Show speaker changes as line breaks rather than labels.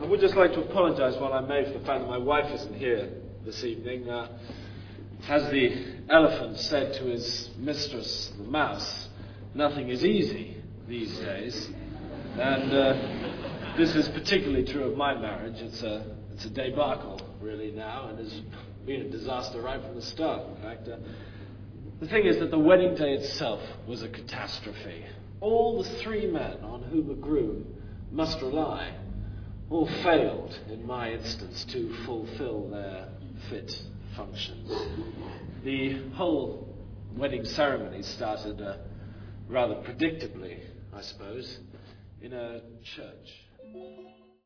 I would just like to apologise while I may for the fact that my wife isn't here this evening. As the elephant said to his mistress, the mouse, nothing is easy these days. And this is particularly true of my marriage. It's a debacle, really, now, and has been a disaster right from the start, in fact. The thing is that the wedding day itself was a catastrophe. All the three men on whom a groom must rely all failed, in my instance, to fulfill their fit functions. The whole wedding ceremony started rather predictably, I suppose, in a church.